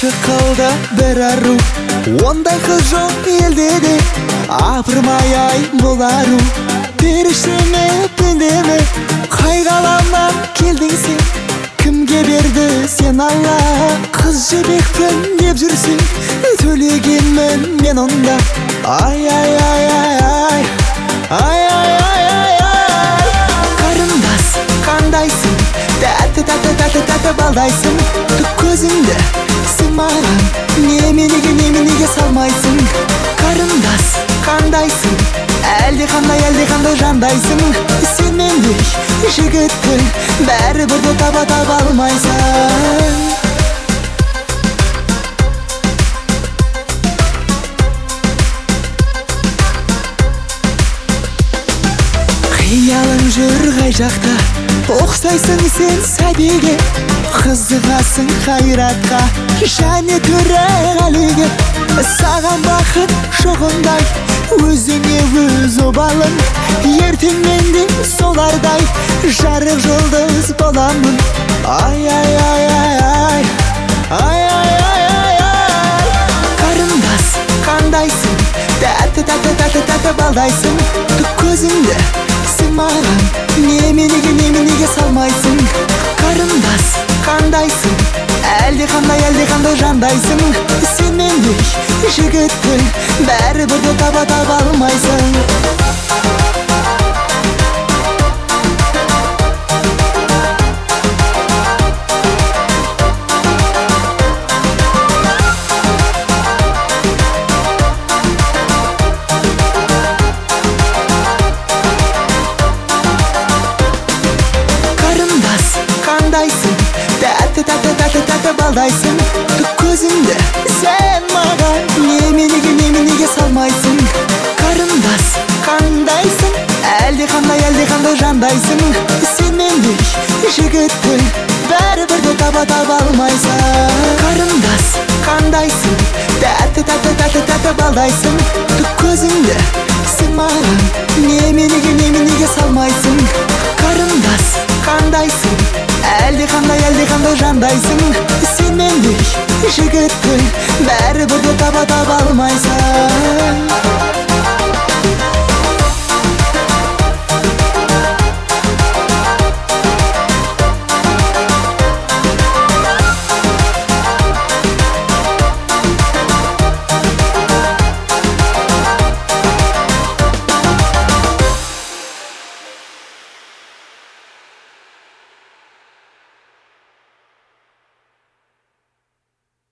Ашық қалды бір ару, ондай қыз жоқ елде де. Апырмай ай бұл ару, періштеме пендеме, қай ғаламнан келдің сен? Кімге берді сен Алла? Қыз жібекпін деп жүрсең, төлегенмін мен онда. Ай ай ай ай ай, ай ай ай ай ай. Қарындас қандайсың, тәтті тәтті тәтті тәтті балдайсың. Түк көзіңді сен маған неменеге салмайсың? Қарындас қандайсың, әлде қандай жандайсың? Сен мендей жігітті бәрібір де таба алмайсың. Қиялың жүр қай жақта, ұқсайсың сен сәбиге. Қызығасың қайратқа, және төреғалиге. Саған бақыт шоғындай, өзіңе өз обалың. Ертең мен де солардай жарық жұлдыз боламын. Ай ай ай ай ай, ай ай ай ай ай. Қарындас қандайсың, тәтті тәтті тәтті тәтті балдайсың. Түк көзіңді сен маған неменеге салмайсың? Қарындас қандайсың, әлде қандай жандайсың? Сен мендей жігітті бәрібір де таба алмайсың. Қандайсың, тәтті тәтті тәтті тәтті балдайсың. Түк көзіңді сен маған неменеге салмайсың? Қарындас қандайсың, әлде қандай жандайсың? Сен мендей жігітті бәрібір де таба алмайсың. Қарындас қандайсың, тәтті тәтті тәтті тәтті балдайсың. Түк көзіңді сен маған неменеге салмайсың? Қарындас қандайсың, әлде қандай жандайсың? Сен мендей жігітті бәрібір де